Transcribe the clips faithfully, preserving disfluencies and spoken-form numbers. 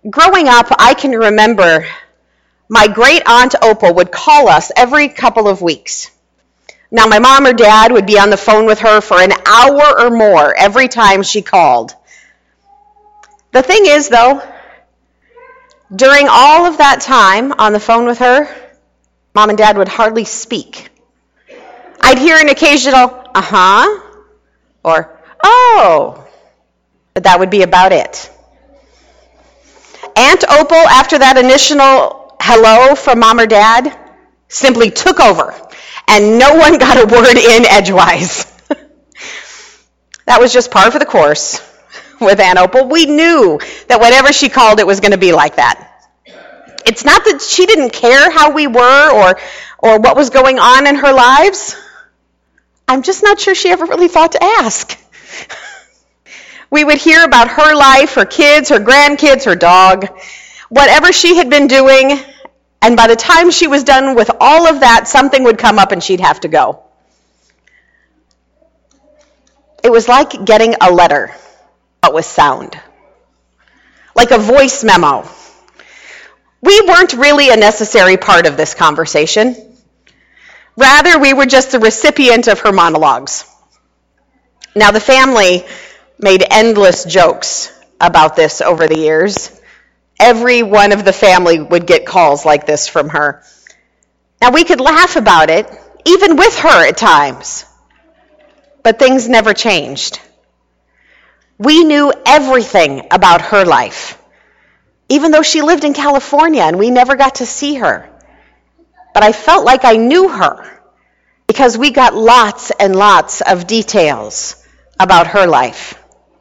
growing up, I can remember my great aunt Opal would call us every couple of weeks. Now, my mom or dad would be on the phone with her for an hour or more every time she called. The thing is, though, during all of that time on the phone with her, Mom and Dad would hardly speak. I'd hear an occasional, uh-huh, or, oh, but that would be about it. Aunt Opal, after that initial hello from Mom or Dad, simply took over, and no one got a word in edgewise. That was just par for the course with Aunt Opal. We knew that whenever she called, it was going to be like that. It's not that she didn't care how we were or, or what was going on in her lives. I'm just not sure she ever really thought to ask. We would hear about her life, her kids, her grandkids, her dog, whatever she had been doing, and by the time she was done with all of that, something would come up and she'd have to go. It was like getting a letter, but with sound. Like a voice memo. We weren't really a necessary part of this conversation. Rather, we were just the recipient of her monologues. Now, the family made endless jokes about this over the years. Every one of the family would get calls like this from her. Now, we could laugh about it, even with her at times. But things never changed. We knew everything about her life, even though she lived in California and we never got to see her. But I felt like I knew her because we got lots and lots of details about her life.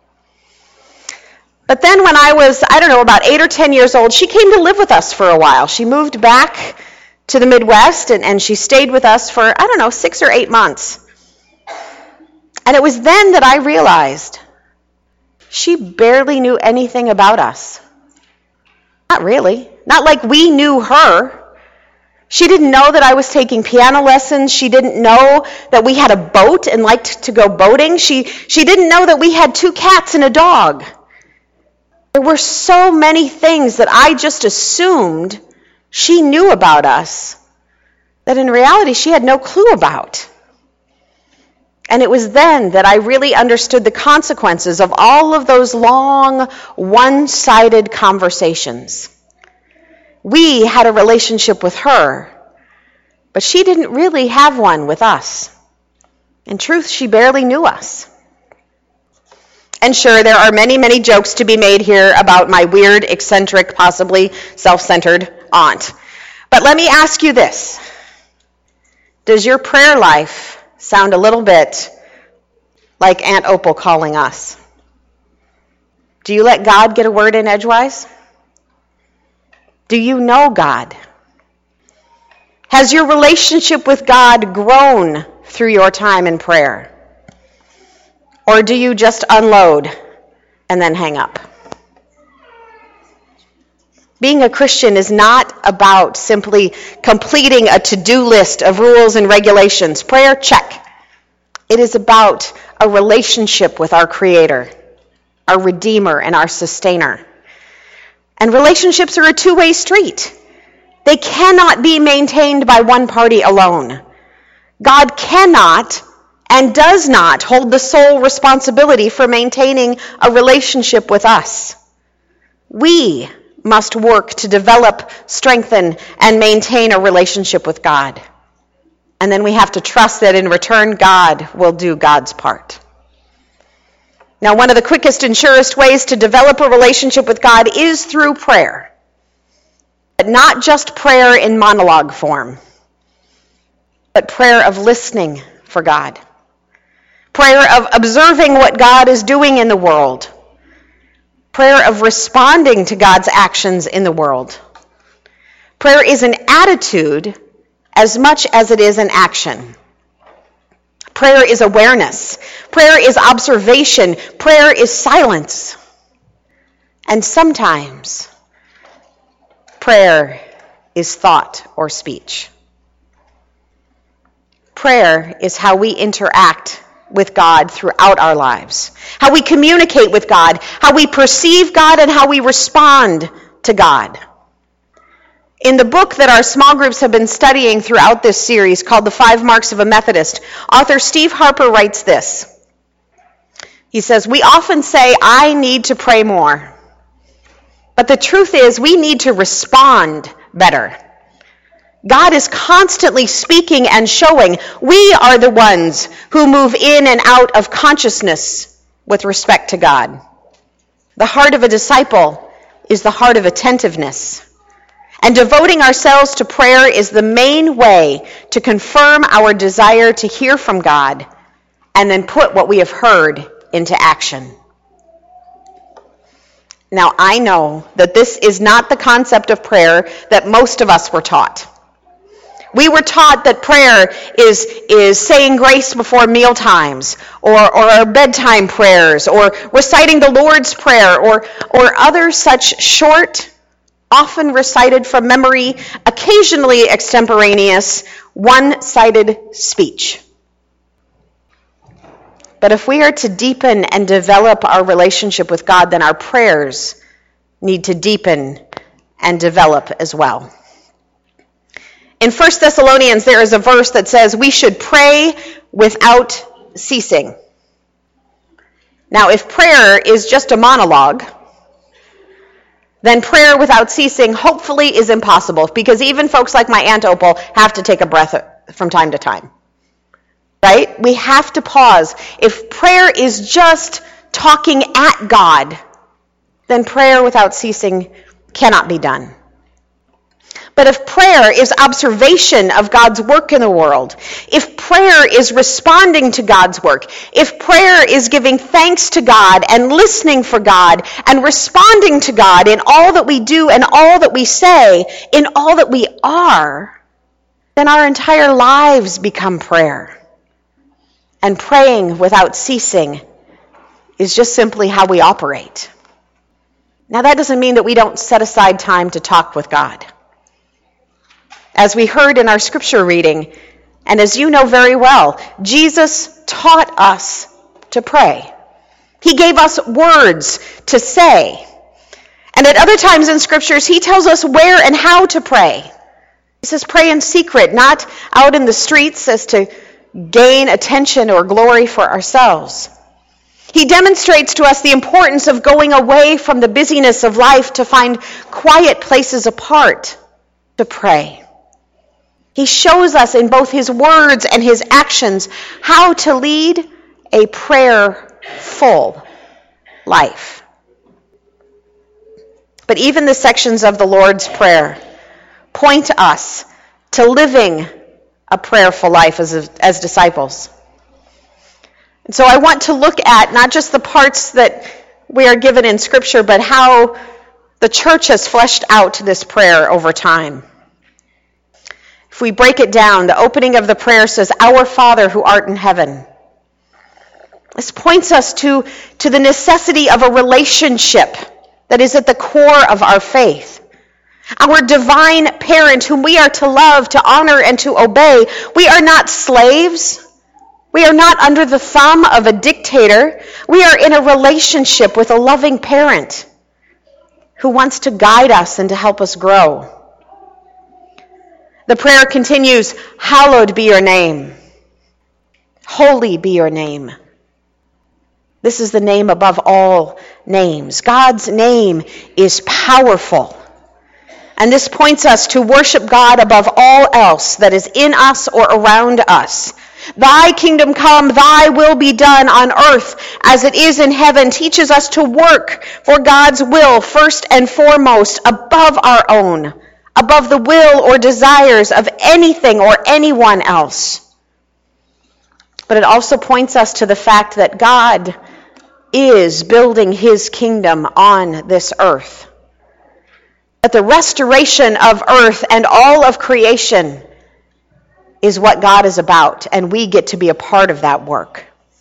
But then when I was, I don't know, about eight or ten years old, she came to live with us for a while. She moved back to the Midwest and, and she stayed with us for, I don't know, six or eight months. And it was then that I realized she barely knew anything about us. Not really. Not like we knew her. She didn't know that I was taking piano lessons. She didn't know that we had a boat and liked to go boating. She, she didn't know that we had two cats and a dog. There were so many things that I just assumed she knew about us that in reality she had no clue about. And it was then that I really understood the consequences of all of those long, one-sided conversations. We had a relationship with her, but she didn't really have one with us. In truth, she barely knew us. And sure, there are many, many jokes to be made here about my weird, eccentric, possibly self-centered aunt. But let me ask you this. Does your prayer life sound a little bit like Aunt Opal calling us? Do you let God get a word in edgewise? Do you know God? Has your relationship with God grown through your time in prayer? Or do you just unload and then hang up? Being a Christian is not about simply completing a to-do list of rules and regulations. Prayer, check. It is about a relationship with our Creator, our Redeemer, and our Sustainer. And relationships are a two-way street. They cannot be maintained by one party alone. God cannot and does not hold the sole responsibility for maintaining a relationship with us. We must work to develop, strengthen, and maintain a relationship with God. And then we have to trust that in return, God will do God's part. Now, one of the quickest and surest ways to develop a relationship with God is through prayer. But not just prayer in monologue form, but prayer of listening for God. Prayer of observing what God is doing in the world. Prayer of responding to God's actions in the world. Prayer is an attitude as much as it is an action. Prayer is awareness. Prayer is observation. Prayer is silence. And sometimes prayer is thought or speech. Prayer is how we interact with God throughout our lives, how we communicate with God, how we perceive God, and how we respond to God. In the book that our small groups have been studying throughout this series called The Five Marks of a Methodist, author Steve Harper writes this. He says, "We often say, I need to pray more. But the truth is, we need to respond better. God is constantly speaking and showing. We are the ones who move in and out of consciousness with respect to God. The heart of a disciple is the heart of attentiveness. And devoting ourselves to prayer is the main way to confirm our desire to hear from God and then put what we have heard into action." Now, I know that this is not the concept of prayer that most of us were taught. We were taught that prayer is, is saying grace before meal times, or, or our bedtime prayers, or reciting the Lord's Prayer, or, or other such short, often recited from memory, occasionally extemporaneous, one-sided speech. But if we are to deepen and develop our relationship with God, then our prayers need to deepen and develop as well. In First Thessalonians, there is a verse that says we should pray without ceasing. Now, if prayer is just a monologue, then prayer without ceasing hopefully is impossible, because even folks like my Aunt Opal have to take a breath from time to time. Right? We have to pause. If prayer is just talking at God, then prayer without ceasing cannot be done. But if prayer is observation of God's work in the world, if prayer is responding to God's work, if prayer is giving thanks to God and listening for God and responding to God in all that we do and all that we say, in all that we are, then our entire lives become prayer. And praying without ceasing is just simply how we operate. Now, that doesn't mean that we don't set aside time to talk with God. As we heard in our scripture reading, and as you know very well, Jesus taught us to pray. He gave us words to say. And at other times in scriptures, he tells us where and how to pray. He says pray in secret, not out in the streets as to gain attention or glory for ourselves. He demonstrates to us the importance of going away from the busyness of life to find quiet places apart to pray. He shows us in both his words and his actions how to lead a prayerful life. But even the sections of the Lord's Prayer point us to living a prayerful life as, as disciples. And so I want to look at not just the parts that we are given in Scripture, but how the church has fleshed out this prayer over time. If we break it down, the opening of the prayer says, "Our Father who art in heaven." This points us to, to the necessity of a relationship that is at the core of our faith. Our divine parent whom we are to love, to honor, and to obey. We are not slaves. We are not under the thumb of a dictator. We are in a relationship with a loving parent who wants to guide us and to help us grow. The prayer continues, "Hallowed be your name. Holy be your name." This is the name above all names. God's name is powerful. And this points us to worship God above all else that is in us or around us. Thy kingdom come, thy will be done on earth as it is in heaven, teaches us to work for God's will first and foremost above our own, above the will or desires of anything or anyone else. But it also points us to the fact that God is building his kingdom on this earth. That the restoration of earth and all of creation is what God is about, and we get to be a part of that work.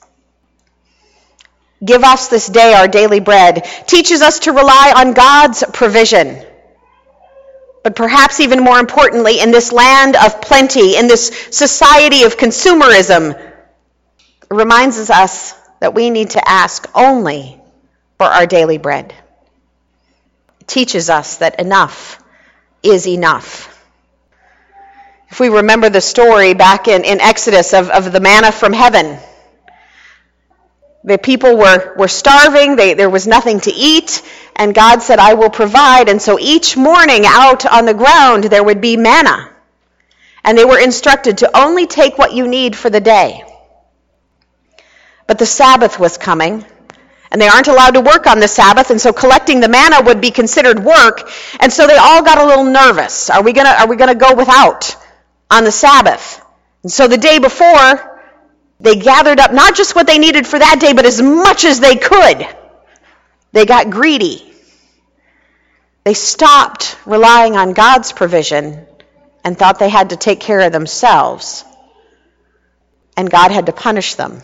Give us this day our daily bread teaches us to rely on God's provision. But perhaps even more importantly, in this land of plenty, in this society of consumerism, it reminds us that we need to ask only for our daily bread. teaches us that enough is enough. If we remember the story back in, in Exodus of, of the manna from heaven, the people were, were starving, they, there was nothing to eat, and God said, I will provide. And so each morning out on the ground there would be manna. And they were instructed to only take what you need for the day. But the Sabbath was coming, and they aren't allowed to work on the Sabbath, and so collecting the manna would be considered work, and so they all got a little nervous. Are we gonna, are we gonna go without on the Sabbath? And so the day before, they gathered up not just what they needed for that day, but as much as they could. They got greedy. They stopped relying on God's provision and thought they had to take care of themselves. And God had to punish them.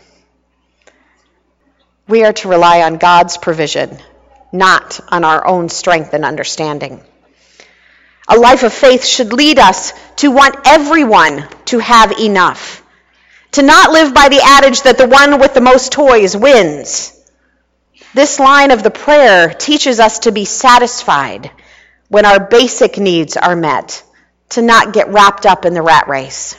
We are to rely on God's provision, not on our own strength and understanding. A life of faith should lead us to want everyone to have enough. To not live by the adage that the one with the most toys wins. This line of the prayer teaches us to be satisfied when our basic needs are met, to not get wrapped up in the rat race.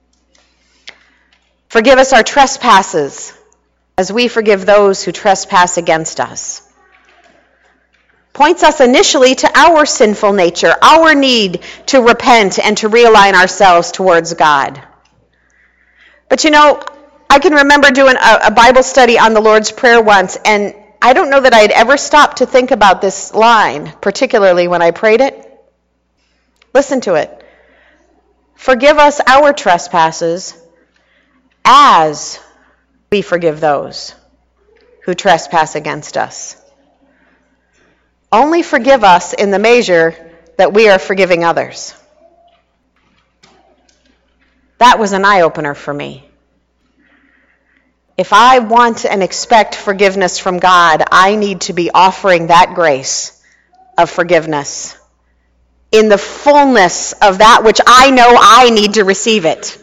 Forgive us our trespasses as we forgive those who trespass against us. Points us initially to our sinful nature, our need to repent and to realign ourselves towards God. But you know, I can remember doing a, a Bible study on the Lord's Prayer once, and I don't know that I had ever stopped to think about this line, particularly when I prayed it. Listen to it. Forgive us our trespasses as we forgive those who trespass against us. Only forgive us in the measure that we are forgiving others. That was an eye-opener for me. If I want and expect forgiveness from God, I need to be offering that grace of forgiveness in the fullness of that which I know I need to receive it.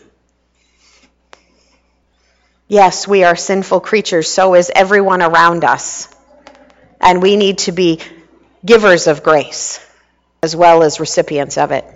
Yes, we are sinful creatures, so is everyone around us. And we need to be givers of grace as well as recipients of it.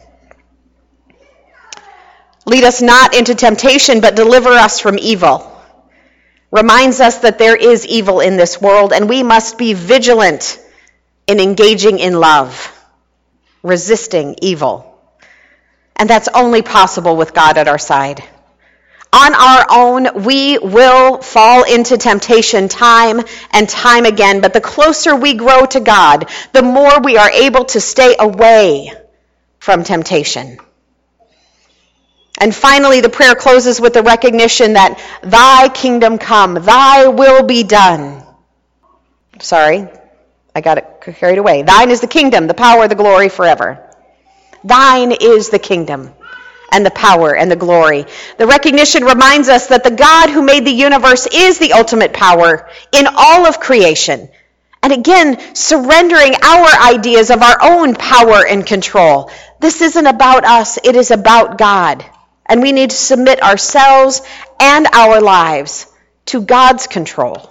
Lead us not into temptation, but deliver us from evil. Reminds us that there is evil in this world, and we must be vigilant in engaging in love, resisting evil. And that's only possible with God at our side. On our own, we will fall into temptation time and time again, but the closer we grow to God, the more we are able to stay away from temptation. And finally, the prayer closes with the recognition that thy kingdom come, thy will be done. Sorry, I got it carried away. Thine is the kingdom, the power, the glory forever. Thine is the kingdom and the power and the glory. The recognition reminds us that the God who made the universe is the ultimate power in all of creation. And again, surrendering our ideas of our own power and control. This isn't about us, it is about God. And we need to submit ourselves and our lives to God's control.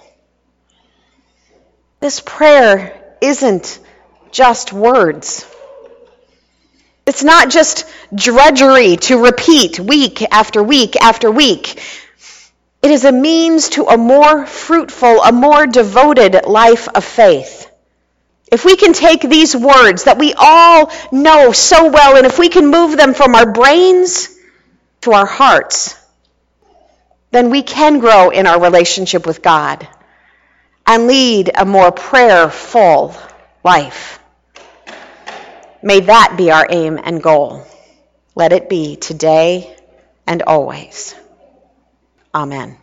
This prayer isn't just words. It's not just drudgery to repeat week after week after week. It is a means to a more fruitful, a more devoted life of faith. If we can take these words that we all know so well, and if we can move them from our brains to our hearts, then we can grow in our relationship with God and lead a more prayerful life. May that be our aim and goal. Let it be today and always. Amen.